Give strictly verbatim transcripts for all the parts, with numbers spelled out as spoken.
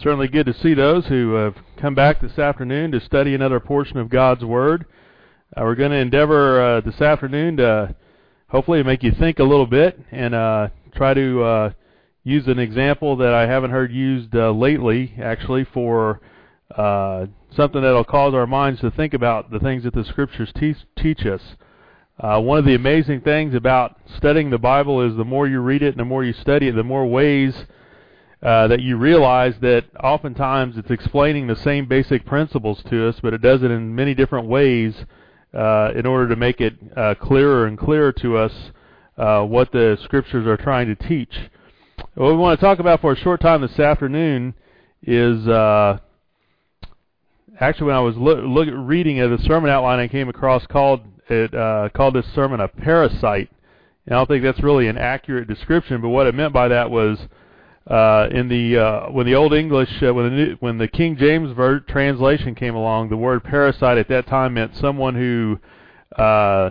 Certainly good to see those who have come back this afternoon to study another portion of God's Word. Uh, we're going to endeavor uh, this afternoon to hopefully make you think a little bit and uh, try to uh, use an example that I haven't heard used uh, lately, actually, for uh, something that will cause our minds to think about the things that the Scriptures te- teach us. Uh, one of the amazing things about studying the Bible is the more you read it and the more you study it, the more ways Uh, that you realize that oftentimes it's explaining the same basic principles to us, but it does it in many different ways uh, in order to make it uh, clearer and clearer to us uh, what the Scriptures are trying to teach. What we want to talk about for a short time this afternoon is uh, actually when I was lo- look, reading uh, the sermon outline I came across called it uh, called this sermon a parasite. And I don't think that's really an accurate description, but what it meant by that was Uh, in the uh, when the Old English, uh, when the new, when the King James ver- translation came along, the word parasite at that time meant someone who uh,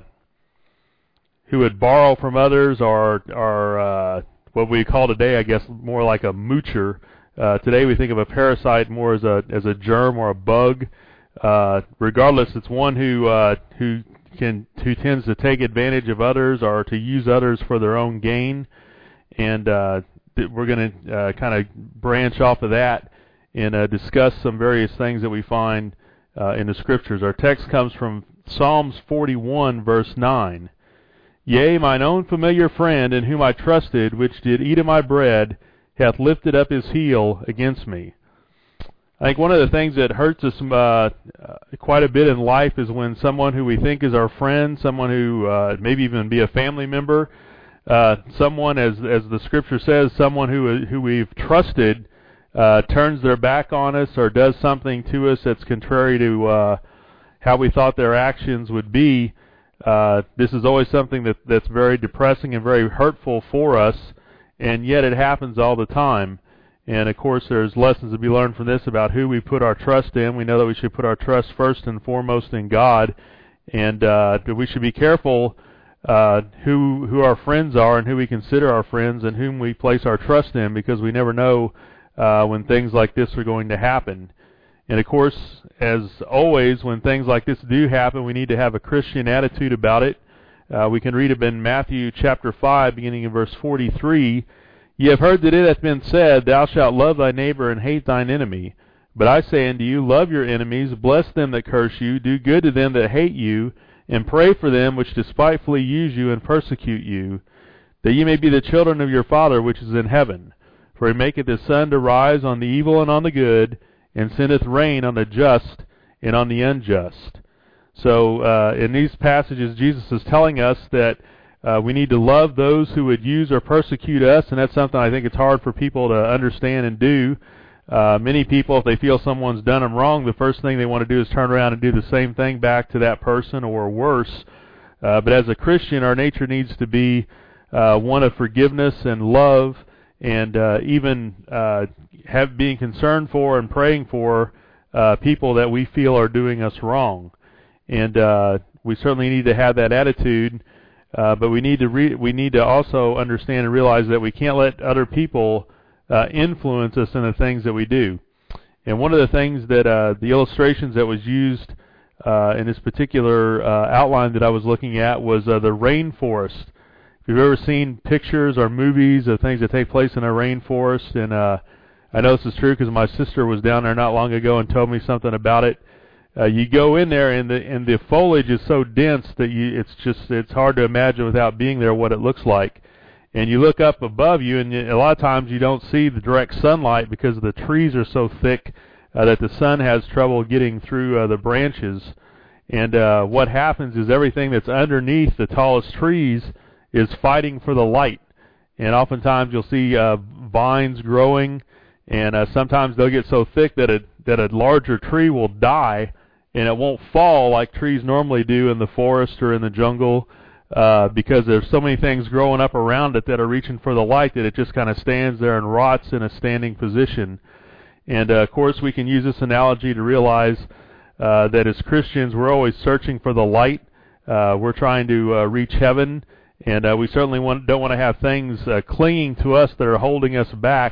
who would borrow from others, or or uh, what we call today, I guess, more like a moocher. Uh, today we think of a parasite more as a as a germ or a bug. Uh, regardless, it's one who uh, who can who tends to take advantage of others or to use others for their own gain, and uh, we're going to uh, kind of branch off of that and uh, discuss some various things that we find uh, in the Scriptures. Our text comes from Psalms forty-one, verse nine. Yea, mine own familiar friend, in whom I trusted, which did eat of my bread, hath lifted up his heel against me. I think one of the things that hurts us uh, quite a bit in life is when someone who we think is our friend, someone who uh, maybe even be a family member, Uh, someone, as as the Scripture says, someone who who we've trusted uh, turns their back on us or does something to us that's contrary to uh, how we thought their actions would be. Uh, this is always something that that's very depressing and very hurtful for us, and yet it happens all the time. And of course, there's lessons to be learned from this about who we put our trust in. We know that we should put our trust first and foremost in God, and uh, that we should be careful Uh, who who our friends are and who we consider our friends and whom we place our trust in, because we never know uh, when things like this are going to happen. And of course, as always, when things like this do happen, we need to have a Christian attitude about it. Uh, we can read it in Matthew chapter five, beginning in verse forty-three. Ye have heard that it hath been said, Thou shalt love thy neighbor and hate thine enemy. But I say unto you, love your enemies, bless them that curse you, do good to them that hate you, and pray for them which despitefully use you and persecute you, that ye may be the children of your Father which is in heaven. For he maketh his sun to rise on the evil and on the good, and sendeth rain on the just and on the unjust. So uh, in these passages, Jesus is telling us that uh, we need to love those who would use or persecute us, and that's something I think it's hard for people to understand and do. Uh, many people, if they feel someone's done them wrong, the first thing they want to do is turn around and do the same thing back to that person or worse. Uh, but as a Christian, our nature needs to be uh, one of forgiveness and love, and uh, even uh, have being concerned for and praying for uh, people that we feel are doing us wrong. And uh, we certainly need to have that attitude, uh, but we need to re- we need to also understand and realize that we can't let other people Uh, influence us in the things that we do. And one of the things that uh, the illustrations that was used uh, in this particular uh, outline that I was looking at was uh, the rainforest. If you've ever seen pictures or movies of things that take place in a rainforest, and uh, I know this is true because my sister was down there not long ago and told me something about it. Uh, you go in there and the and the foliage is so dense that you it's just it's hard to imagine without being there what it looks like. And you look up above you, and a lot of times you don't see the direct sunlight because the trees are so thick uh, that the sun has trouble getting through uh, the branches. And uh, what happens is everything that's underneath the tallest trees is fighting for the light. And oftentimes you'll see uh, vines growing, and uh, sometimes they'll get so thick that a, that a larger tree will die, and it won't fall like trees normally do in the forest or in the jungle. Uh, because there's so many things growing up around it that are reaching for the light that it just kind of stands there and rots in a standing position. And, uh, of course, we can use this analogy to realize uh, that as Christians, we're always searching for the light. Uh, we're trying to uh, reach heaven, and uh, we certainly want, don't want to have things uh, clinging to us that are holding us back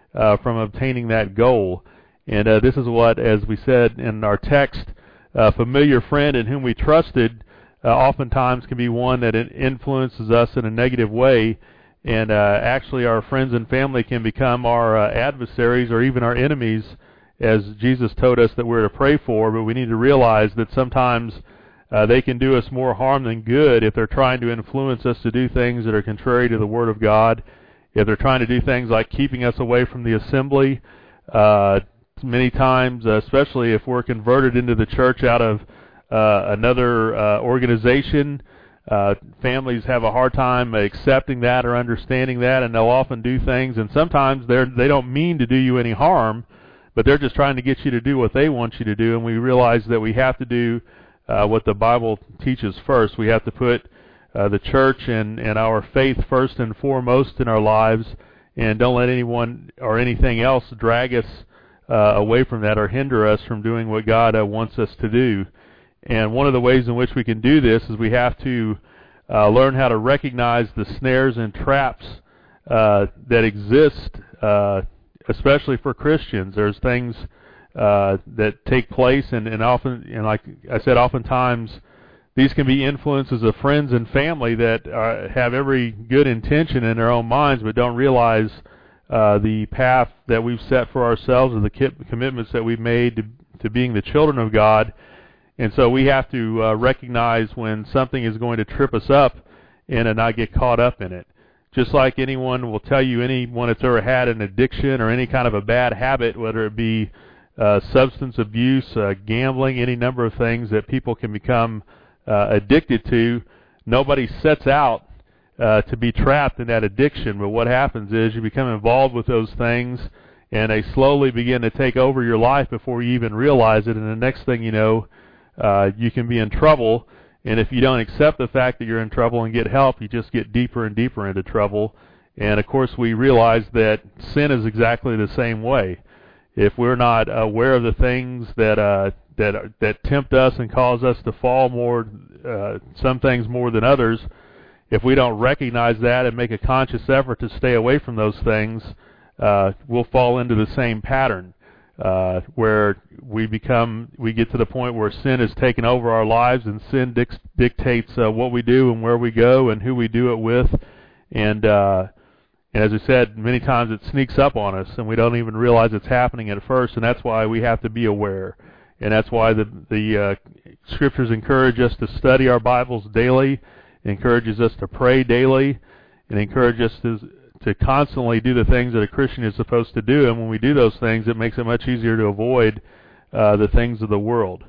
uh, from obtaining that goal. And uh, this is what, as we said in our text, a familiar friend in whom we trusted uh, oftentimes can be one that influences us in a negative way. And uh, actually our friends and family can become our uh, adversaries or even our enemies, as Jesus told us that we're to pray for. But we need to realize that sometimes uh, they can do us more harm than good if they're trying to influence us to do things that are contrary to the Word of God, if they're trying to do things like keeping us away from the assembly. Uh, many times, uh, especially if we're converted into the church out of uh, another uh, organization, Uh, families have a hard time accepting that or understanding that, and they'll often do things, and sometimes they're, they don't mean to do you any harm, but they're just trying to get you to do what they want you to do. And we realize that we have to do uh, what the Bible teaches first. We have to put uh, the church and, and our faith first and foremost in our lives, and don't let anyone or anything else drag us uh, away from that or hinder us from doing what God uh, wants us to do. And one of the ways in which we can do this is we have to uh, learn how to recognize the snares and traps uh, that exist, uh, especially for Christians. There's things uh, that take place, and, and often, and like I said, oftentimes these can be influences of friends and family that uh, have every good intention in their own minds, but don't realize uh, the path that we've set for ourselves or the commitments that we've made to, to being the children of God. And so we have to uh, recognize when something is going to trip us up and uh, not get caught up in it. Just like anyone will tell you, anyone that's ever had an addiction or any kind of a bad habit, whether it be uh, substance abuse, uh, gambling, any number of things that people can become uh, addicted to, nobody sets out uh, to be trapped in that addiction. But what happens is you become involved with those things, and they slowly begin to take over your life before you even realize it. And the next thing you know, Uh, you can be in trouble, and if you don't accept the fact that you're in trouble and get help, you just get deeper and deeper into trouble. And of course, we realize that sin is exactly the same way. If we're not aware of the things that uh, that that tempt us and cause us to fall more, uh, some things more than others, if we don't recognize that and make a conscious effort to stay away from those things, uh, we'll fall into the same pattern. Uh, where we become, we get to the point where sin has taken over our lives, and sin dic- dictates uh, what we do and where we go and who we do it with. And, uh, and as I said, many times it sneaks up on us, and we don't even realize it's happening at first. And that's why we have to be aware. And that's why the the uh, Scriptures encourage us to study our Bibles daily, encourages us to pray daily, and encourage us to to constantly do the things that a Christian is supposed to do. And when we do those things, it makes it much easier to avoid uh, the things of the world.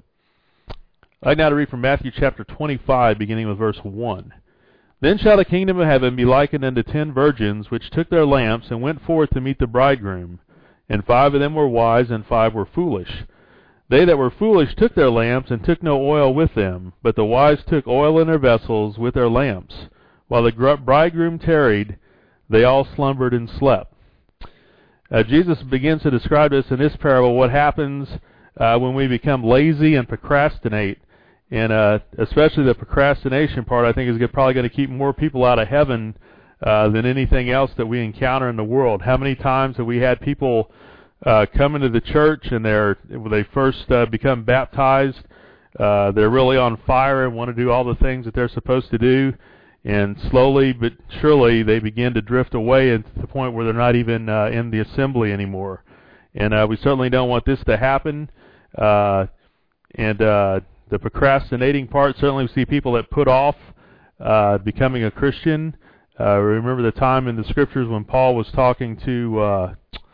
I'd like now to read from Matthew chapter twenty-five, beginning with verse one. Then shall the kingdom of heaven be likened unto ten virgins, which took their lamps and went forth to meet the bridegroom. And five of them were wise, and five were foolish. They that were foolish took their lamps, and took no oil with them. But the wise took oil in their vessels with their lamps. While the bridegroom tarried, they all slumbered and slept. Uh, Jesus begins to describe this in this parable, what happens uh, when we become lazy and procrastinate. And uh, especially the procrastination part, I think, is probably going to keep more people out of heaven uh, than anything else that we encounter in the world. How many times have we had people uh, come into the church, and they're, when they first uh, become baptized, uh, they're really on fire and want to do all the things that they're supposed to do, and slowly but surely they begin to drift away to the point where they're not even uh, in the assembly anymore. And uh, we certainly don't want this to happen. Uh, and uh, the procrastinating part, certainly we see people that put off uh, becoming a Christian. Uh, remember the time in the Scriptures when Paul was talking to, uh,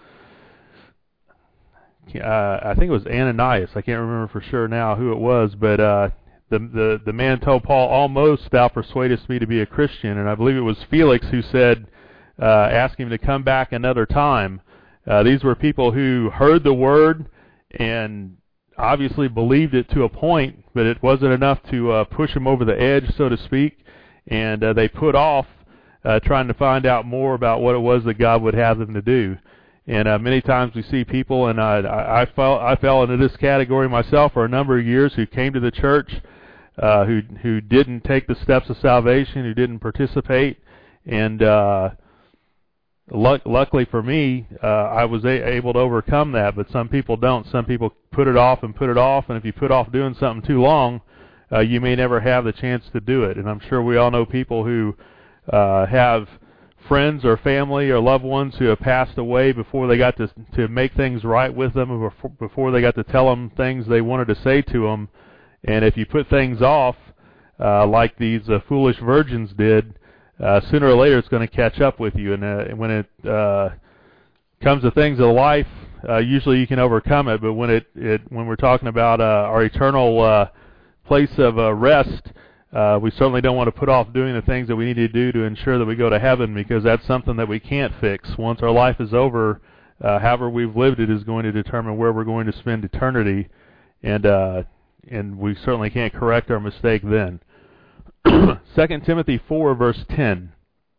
uh, I think it was Ananias. I can't remember for sure now who it was, but uh, The, the the man told Paul, almost thou persuadest me to be a Christian. And I believe it was Felix who said, uh, ask him to come back another time. Uh, these were people who heard the word and obviously believed it to a point, but it wasn't enough to uh, push them over the edge, so to speak. And uh, they put off uh, trying to find out more about what it was that God would have them to do. And uh, many times we see people, and I, I, I, fell, I fell into this category myself for a number of years, who came to the church, uh, who who didn't take the steps of salvation, who didn't participate, and uh, luck, luckily for me, uh, I was a- able to overcome that, but some people don't. Some people put it off and put it off, and if you put off doing something too long, uh, you may never have the chance to do it. And I'm sure we all know people who uh, have friends or family or loved ones who have passed away before they got to to make things right with them, or before they got to tell them things they wanted to say to them. And if you put things off, uh, like these uh, foolish virgins did, Uh, sooner or later it's going to catch up with you, and uh, when it uh, comes to things of life, uh, usually you can overcome it. But when it, it when we're talking about uh, our eternal uh, place of uh, rest, uh, we certainly don't want to put off doing the things that we need to do to ensure that we go to heaven, because that's something that we can't fix. Once our life is over, uh, however we've lived it is going to determine where we're going to spend eternity, and uh, and we certainly can't correct our mistake then. Second Timothy four, verse ten.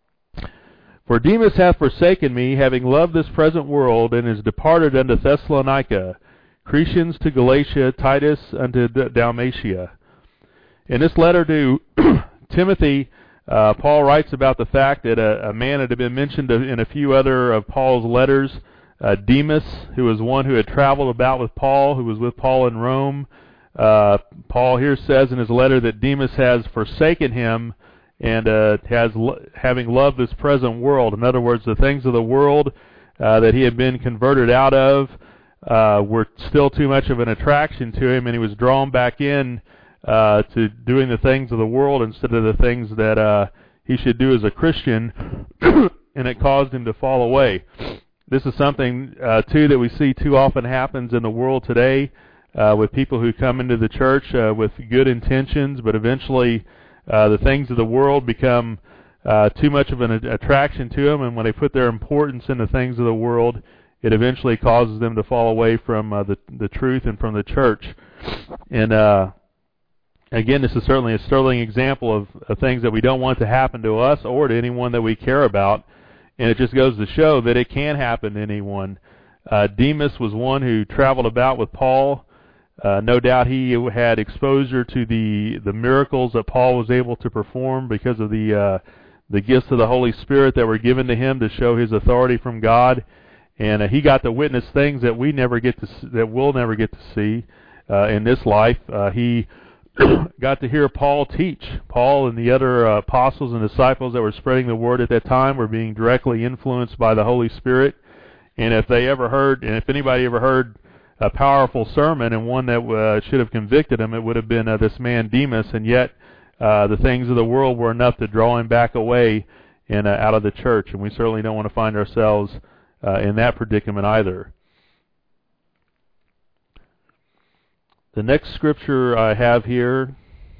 For Demas hath forsaken me, having loved this present world, and is departed unto Thessalonica, Crescens to Galatia, Titus unto Dalmatia. In this letter to Timothy, uh, Paul writes about the fact that a, a man had been mentioned in a few other of Paul's letters, uh, Demas, who was one who had traveled about with Paul, who was with Paul in Rome. Uh, Paul here says in his letter that Demas has forsaken him and uh, has lo- having loved this present world. In other words, the things of the world uh, that he had been converted out of uh, were still too much of an attraction to him, and he was drawn back in uh, to doing the things of the world instead of the things that uh, he should do as a Christian, and it caused him to fall away. This is something, uh, too, that we see too often happens in the world today. Uh, with people who come into the church uh, with good intentions, but eventually uh, the things of the world become uh, too much of an attraction to them, and when they put their importance in the things of the world, it eventually causes them to fall away from uh, the the truth and from the church. And uh, again, this is certainly a sterling example of, of things that we don't want to happen to us or to anyone that we care about, and it just goes to show that it can happen to anyone. Uh, Demas was one who traveled about with Paul. Uh, no doubt he had exposure to the the miracles that Paul was able to perform because of the uh, the gifts of the Holy Spirit that were given to him to show his authority from God, and uh, he got to witness things that we never get to that we'll never get to see uh, in this life. Uh, he got to hear Paul teach. Paul and the other uh, apostles and disciples that were spreading the word at that time were being directly influenced by the Holy Spirit, and if they ever heard, and if anybody ever heard a powerful sermon and one that uh, should have convicted him, it would have been uh, this man Demas, and yet uh, the things of the world were enough to draw him back away and uh, out of the church, and we certainly don't want to find ourselves uh, in that predicament either. The next scripture I have here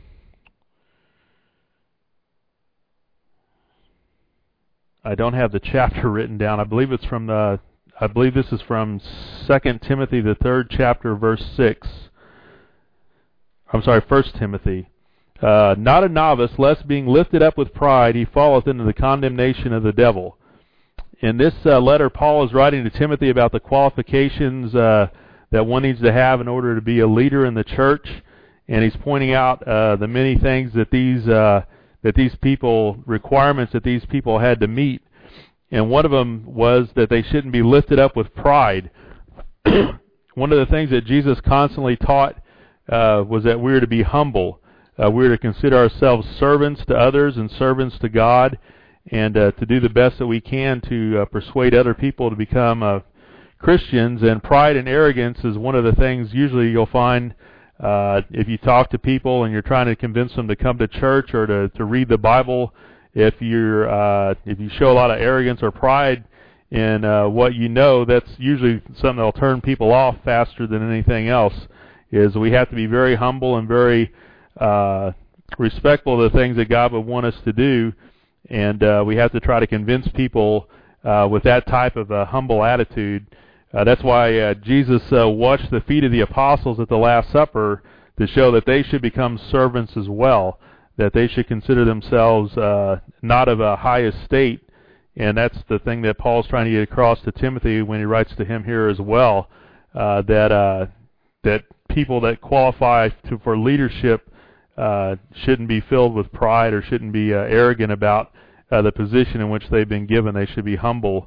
I don't have the chapter written down. I believe it's from the I believe this is from Second Timothy, the third chapter, verse six. I'm sorry, First Timothy. Uh, Not a novice, lest being lifted up with pride, he falleth into the condemnation of the devil. In this uh, letter, Paul is writing to Timothy about the qualifications uh, that one needs to have in order to be a leader in the church, and he's pointing out uh, the many things that these uh, that these people requirements that these people had to meet. And one of them was that they shouldn't be lifted up with pride. One of the things that Jesus constantly taught uh, was that we are to be humble. Uh, we are to consider ourselves servants to others and servants to God, and uh, to do the best that we can to uh, persuade other people to become uh, Christians. And pride and arrogance is one of the things usually you'll find uh, if you talk to people and you're trying to convince them to come to church or to, to read the Bible. If you're uh, if you show a lot of arrogance or pride in uh, what you know, that's usually something that'll turn people off faster than anything else. Is we have to be very humble and very uh, respectful of the things that God would want us to do, and uh, we have to try to convince people uh, with that type of a humble attitude. Uh, that's why uh, Jesus uh, washed the feet of the apostles at the Last Supper to show that they should become servants as well, that they should consider themselves uh, not of a high estate, and that's the thing that Paul's trying to get across to Timothy when he writes to him here as well, uh, that uh, that people that qualify to, for leadership uh, shouldn't be filled with pride or shouldn't be uh, arrogant about uh, the position in which they've been given. They should be humble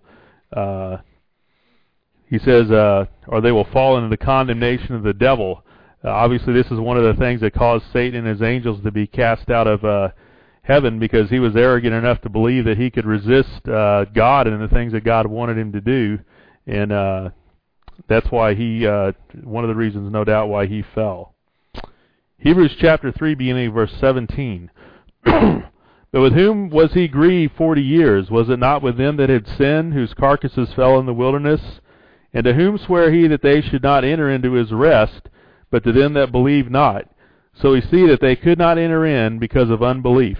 uh, he says, uh, or they will fall into the condemnation of the devil. Uh, obviously, this is one of the things that caused Satan and his angels to be cast out of uh, heaven, because he was arrogant enough to believe that he could resist uh, God and the things that God wanted him to do, and uh, that's why he, uh, one of the reasons, no doubt, why he fell. Hebrews chapter three, beginning of verse seventeen. But with whom was he grieved forty years? Was it not with them that had sinned, whose carcasses fell in the wilderness? And to whom sware he that they should not enter into his rest, but to them that believe not? So we see that they could not enter in because of unbelief.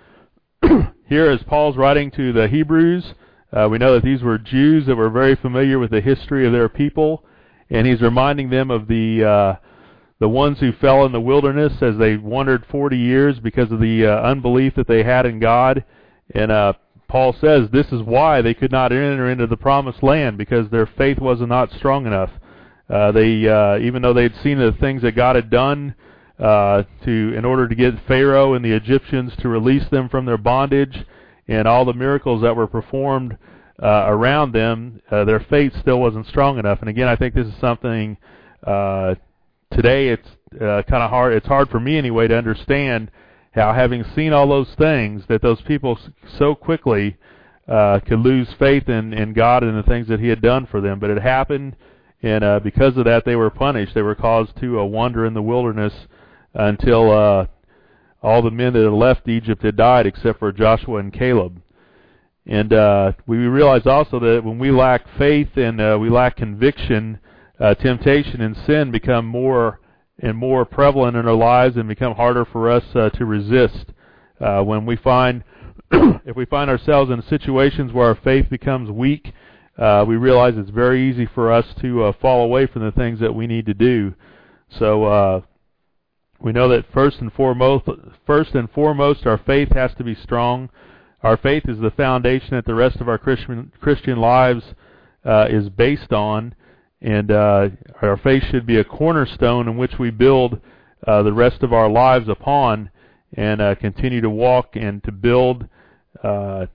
Here, as Paul's writing to the Hebrews, uh, we know that these were Jews that were very familiar with the history of their people, and he's reminding them of the uh, the ones who fell in the wilderness as they wandered forty years because of the uh, unbelief that they had in God. And uh, Paul says this is why they could not enter into the promised land, because their faith was not strong enough. Uh, they, uh, even though they'd seen the things that God had done uh, to, in order to get Pharaoh and the Egyptians to release them from their bondage, and all the miracles that were performed uh, around them, uh, their faith still wasn't strong enough. And again, I think this is something uh, today it's uh, kind of hard. It's hard for me anyway to understand how, having seen all those things, that those people so quickly uh, could lose faith in, in God and the things that He had done for them. But it happened. And uh, because of that, they were punished. They were caused to uh, wander in the wilderness until uh, all the men that had left Egypt had died, except for Joshua and Caleb. And uh, we realize also that when we lack faith and uh, we lack conviction, uh, temptation and sin become more and more prevalent in our lives and become harder for us uh, to resist. Uh, when we find, if we find ourselves in situations where our faith becomes weak, Uh, we realize it's very easy for us to uh, fall away from the things that we need to do. So uh, we know that first and foremost, first and foremost, our faith has to be strong. Our faith is the foundation that the rest of our Christian Christian lives uh, is based on, and uh, our faith should be a cornerstone in which we build uh, the rest of our lives upon, and uh, continue to walk and to build. Uh,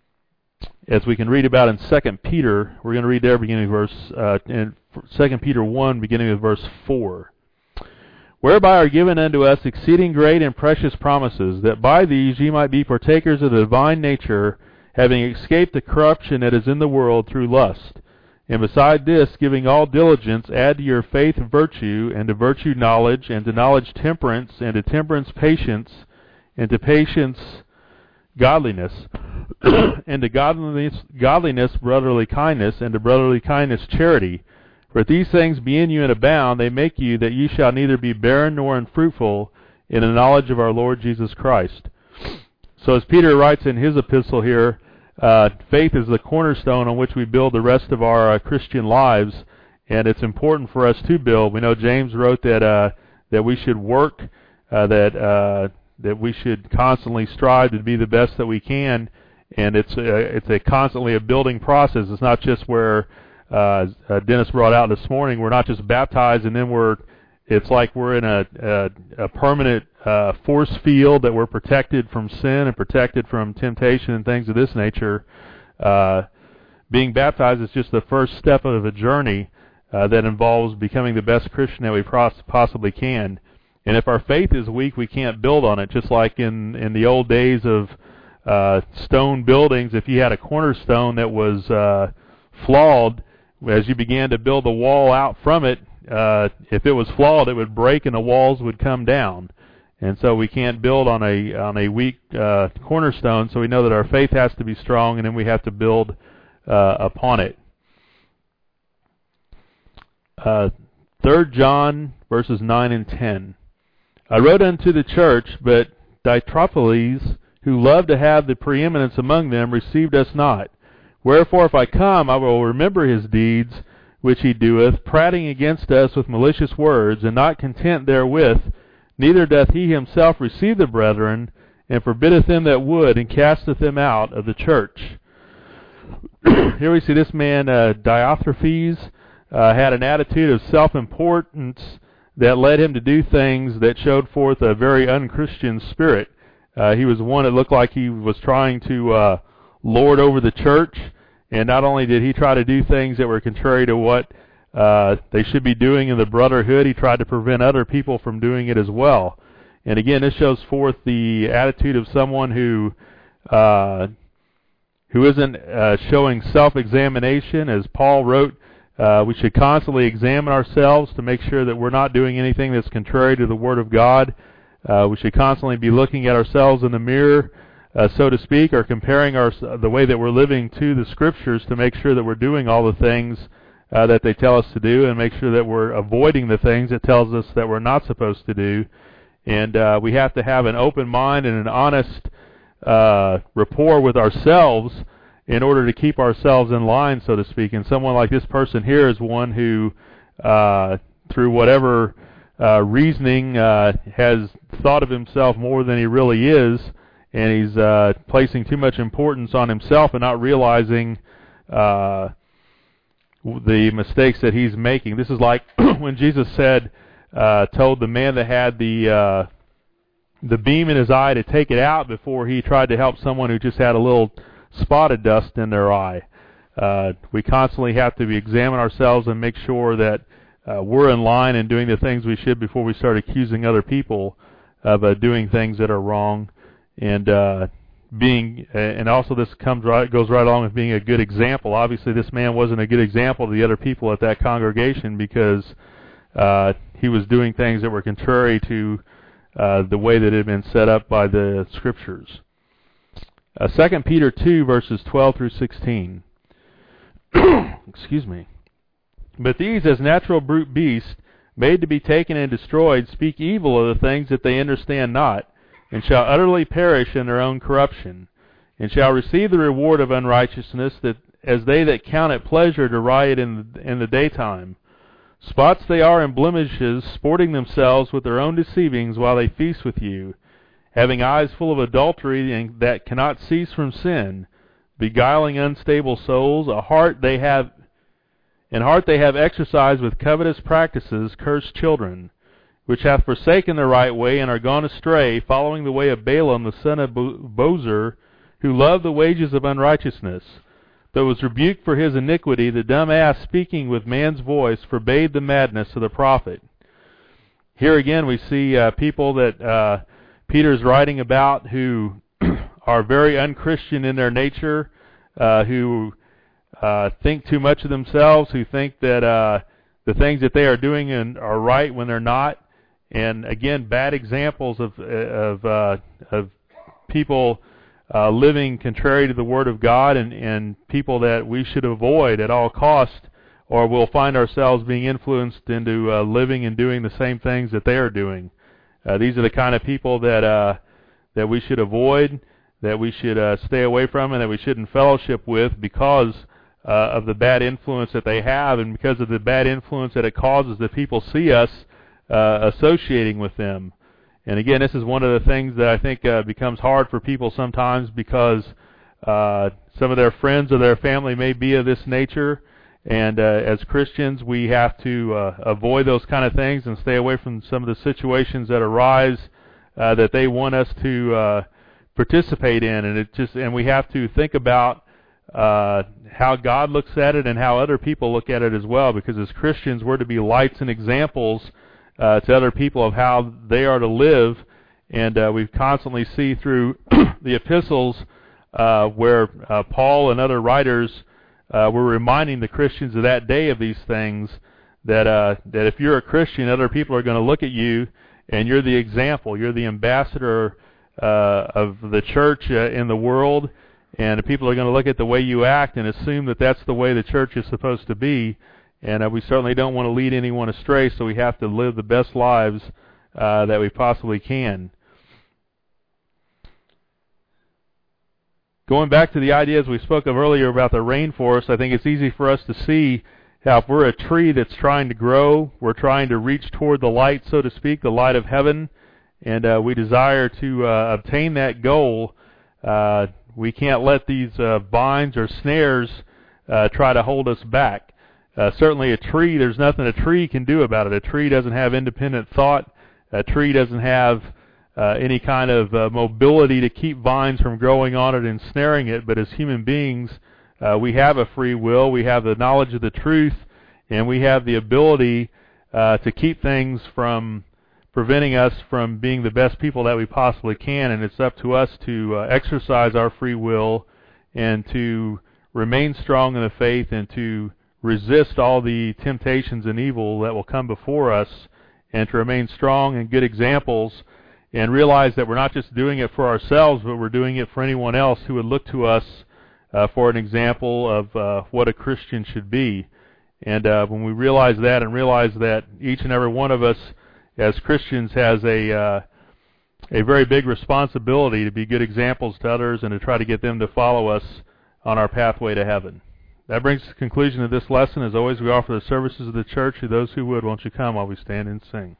As we can read about in Second Peter, we're going to read there beginning of verse, uh, in Second Peter one, beginning of verse four. Whereby are given unto us exceeding great and precious promises, that by these ye might be partakers of the divine nature, having escaped the corruption that is in the world through lust. And beside this, giving all diligence, add to your faith virtue, and to virtue knowledge, and to knowledge temperance, and to temperance patience, and to patience godliness, and to godliness, godliness brotherly kindness, and to brotherly kindness charity. For if these things be in you and abound, they make you that ye shall neither be barren nor unfruitful in the knowledge of our Lord Jesus Christ. So as Peter writes in his epistle here, uh, faith is the cornerstone on which we build the rest of our uh, Christian lives, and it's important for us to build. We know James wrote that uh, that we should work, uh, that uh, that we should constantly strive to be the best that we can, and it's a, it's a constantly a building process. It's not just where uh, uh, Dennis brought out this morning. We're not just baptized and then we're. It's like we're in a a, a permanent uh, force field that we're protected from sin and protected from temptation and things of this nature. Uh, being baptized is just the first step of a journey uh, that involves becoming the best Christian that we pros- possibly can. And if our faith is weak, we can't build on it. Just like in, in the old days of uh, stone buildings, if you had a cornerstone that was uh, flawed, as you began to build the wall out from it, uh, if it was flawed, it would break and the walls would come down. And so we can't build on a on a weak uh, cornerstone. So we know that our faith has to be strong, and then we have to build uh, upon it. Uh, Third John verses nine and ten. I wrote unto the church, but Diotrephes, who loved to have the preeminence among them, received us not. Wherefore, if I come, I will remember his deeds, which he doeth, prating against us with malicious words, and not content therewith, neither doth he himself receive the brethren, and forbiddeth them that would, and casteth them out of the church. Here we see this man, uh, Diotrephes, uh, had an attitude of self-importance that led him to do things that showed forth a very unchristian spirit. Uh, he was one that looked like he was trying to uh, lord over the church, And not only did he try to do things that were contrary to what uh, they should be doing in the brotherhood, he tried to prevent other people from doing it as well. And again, this shows forth the attitude of someone who uh, who isn't uh, showing self-examination. As Paul wrote, uh, we should constantly examine ourselves to make sure that we're not doing anything that's contrary to the Word of God. Uh, we should constantly be looking at ourselves in the mirror, uh, so to speak, or comparing our the way that we're living to the Scriptures to make sure that we're doing all the things uh, that they tell us to do, and make sure that we're avoiding the things it tells us that we're not supposed to do. And uh, we have to have an open mind and an honest uh, rapport with ourselves in order to keep ourselves in line, so to speak. And someone like this person here is one who, uh, through whatever uh, reasoning, uh, has thought of himself more than he really is, and he's uh, placing too much importance on himself and not realizing uh, the mistakes that he's making. This is like when Jesus said, uh, told the man that had the uh, the beam in his eye to take it out before he tried to help someone who just had a little spotted dust in their eye. Uh, we constantly have to examine ourselves and make sure that uh, we're in line and doing the things we should before we start accusing other people of uh, doing things that are wrong. And uh, being, uh, and also this comes right goes right along with being a good example. Obviously, this man wasn't a good example to the other people at that congregation because uh, he was doing things that were contrary to uh, the way that it had been set up by the Scriptures. Uh, Second Peter two, verses twelve through sixteen. Excuse me. But these, as natural brute beasts, made to be taken and destroyed, speak evil of the things that they understand not, and shall utterly perish in their own corruption, and shall receive the reward of unrighteousness, that as they that count it pleasure to riot in the, in the daytime. Spots they are and blemishes, sporting themselves with their own deceivings while they feast with you, having eyes full of adultery and that cannot cease from sin, beguiling unstable souls, a heart they have, in heart they have exercised with covetous practices, cursed children, which hath forsaken the right way and are gone astray, following the way of Balaam the son of Bosor, who loved the wages of unrighteousness, but was rebuked for his iniquity. The dumb ass, speaking with man's voice, forbade the madness of the prophet. Here again we see uh, people that uh, Peter's writing about who are very unchristian in their nature, uh, who uh, think too much of themselves, who think that uh, the things that they are doing in, are right when they're not. And again, bad examples of of, uh, of people uh, living contrary to the Word of God, and, and people that we should avoid at all costs, or we'll find ourselves being influenced into uh, living and doing the same things that they are doing. Uh, these are the kind of people that uh, that we should avoid, that we should uh, stay away from, and that we shouldn't fellowship with because uh, of the bad influence that they have, and because of the bad influence that it causes that people see us uh, associating with them. And again, this is one of the things that I think uh, becomes hard for people sometimes because uh, some of their friends or their family may be of this nature. And uh, as Christians, we have to uh, avoid those kind of things and stay away from some of the situations that arise uh, that they want us to uh, participate in. And it just and we have to think about uh, how God looks at it and how other people look at it as well. Because as Christians, we're to be lights and examples uh, to other people of how they are to live. And uh, we constantly see through the epistles uh, where uh, Paul and other writers Uh, we're reminding the Christians of that day of these things, that uh, that if you're a Christian, other people are going to look at you, and you're the example. You're the ambassador uh, of the church uh, in the world, and people are going to look at the way you act and assume that that's the way the church is supposed to be. And uh, we certainly don't want to lead anyone astray, so we have to live the best lives uh, that we possibly can. Going back to the ideas we spoke of earlier about the rainforest, I think it's easy for us to see how if we're a tree that's trying to grow, we're trying to reach toward the light, so to speak, the light of heaven, and uh, we desire to uh, obtain that goal. Uh, we can't let these uh, vines or snares uh, try to hold us back. Uh, certainly a tree, there's nothing a tree can do about it. A tree doesn't have independent thought. A tree doesn't have Uh, any kind of uh, mobility to keep vines from growing on it and snaring it, but as human beings, uh, we have a free will, we have the knowledge of the truth, and we have the ability uh, to keep things from preventing us from being the best people that we possibly can, and it's up to us to uh, exercise our free will and to remain strong in the faith and to resist all the temptations and evil that will come before us, and to remain strong and good examples, and realize that we're not just doing it for ourselves, but we're doing it for anyone else who would look to us uh, for an example of uh, what a Christian should be. And uh, when we realize that, and realize that each and every one of us as Christians has a uh, a very big responsibility to be good examples to others and to try to get them to follow us on our pathway to heaven. That brings to the conclusion of this lesson. As always, we offer the services of the church to those who would. Won't you come while we stand and sing?